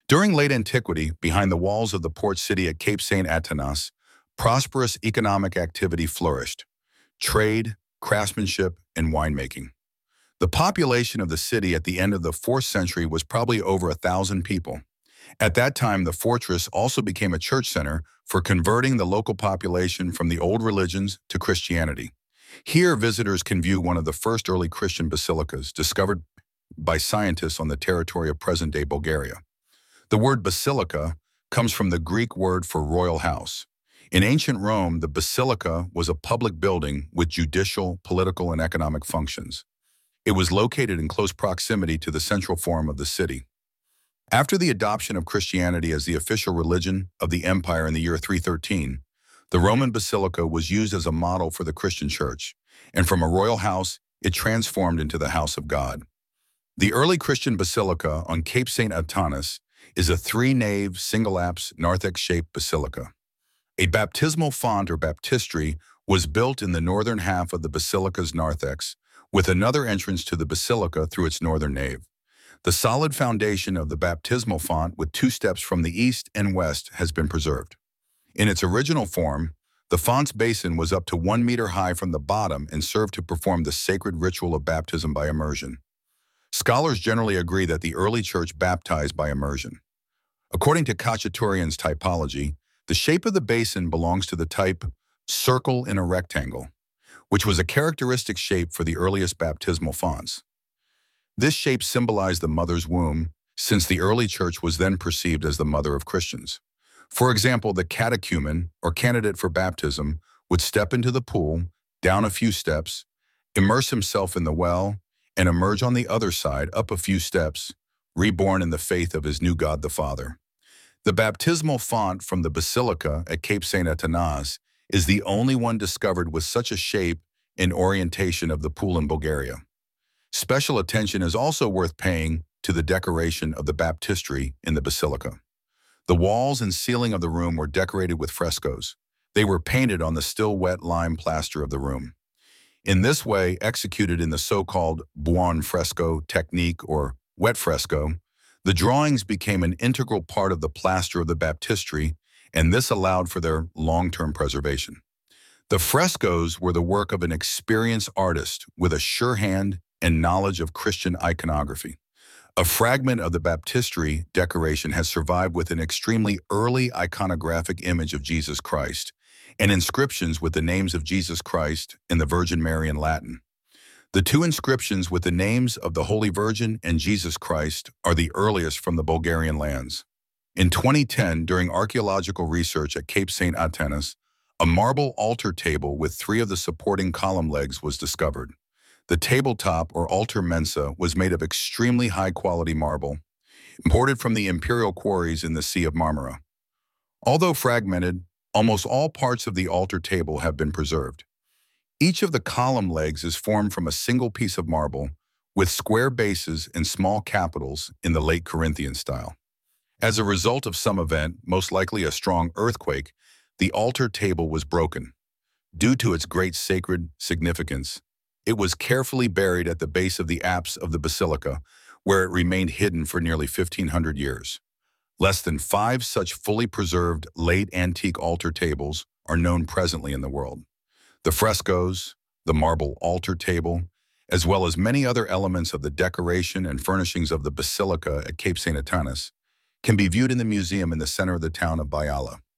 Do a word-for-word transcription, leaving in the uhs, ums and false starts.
During late antiquity, behind the walls of the port city at Cape Saint Atanas, prosperous economic activity flourished: trade, craftsmanship, and winemaking. The population of the city at the end of the fourth century was probably over a thousand people. At that time, the fortress also became a church center for converting the local population from the old religions to Christianity. Here, visitors can view one of the first early Christian basilicas discovered by scientists on the territory of present-day Bulgaria. The word basilica comes from the Greek word for royal house. In ancient Rome, the basilica was a public building with judicial, political, and economic functions. It was located in close proximity to the central forum of the city. After the adoption of Christianity as the official religion of the empire in the year three thirteen, the Roman basilica was used as a model for the Christian church, and from a royal house, it transformed into the house of God. The early Christian basilica on Cape Saint Atanas is a three-nave, single-apse, narthex-shaped basilica. A baptismal font or baptistry was built in the northern half of the basilica's narthex, with another entrance to the basilica through its northern nave. The solid foundation of the baptismal font with two steps from the east and west has been preserved. In its original form, the font's basin was up to one meter high from the bottom and served to perform the sacred ritual of baptism by immersion. Scholars generally agree that the early church baptized by immersion. According to Khachaturian's typology, the shape of the basin belongs to the type circle in a rectangle, which was a characteristic shape for the earliest baptismal fonts. This shape symbolized the mother's womb, since the early church was then perceived as the mother of Christians. For example, the catechumen, or candidate for baptism, would step into the pool, down a few steps, immerse himself in the well, and emerge on the other side up a few steps, reborn in the faith of his new God the Father. The baptismal font from the basilica at Cape Saint Atanas is the only one discovered with such a shape and orientation of the pool in Bulgaria. Special attention is also worth paying to the decoration of the baptistry in the basilica. The walls and ceiling of the room were decorated with frescoes. They were painted on the still wet lime plaster of the room. In this way, executed in the so-called buon fresco technique or wet fresco, the drawings became an integral part of the plaster of the baptistry, and this allowed for their long-term preservation. The frescoes were the work of an experienced artist with a sure hand and knowledge of Christian iconography. A fragment of the baptistry decoration has survived with an extremely early iconographic image of Jesus Christ and inscriptions with the names of Jesus Christ and the Virgin Mary in Latin. The two inscriptions with the names of the Holy Virgin and Jesus Christ are the earliest from the Bulgarian lands. In twenty ten, during archaeological research at Cape Saint Atanas, a marble altar table with three of the supporting column legs was discovered. The tabletop or altar mensa was made of extremely high-quality marble, imported from the imperial quarries in the Sea of Marmara. Although fragmented, almost all parts of the altar table have been preserved. Each of the column legs is formed from a single piece of marble, with square bases and small capitals in the late Corinthian style. As a result of some event, most likely a strong earthquake, the altar table was broken. Due to its great sacred significance, it was carefully buried at the base of the apse of the basilica, where it remained hidden for nearly fifteen hundred years. Less than five such fully preserved late antique altar tables are known presently in the world. The frescoes, the marble altar table, as well as many other elements of the decoration and furnishings of the basilica at Cape Saint Atanas, can be viewed in the museum in the center of the town of Bayala.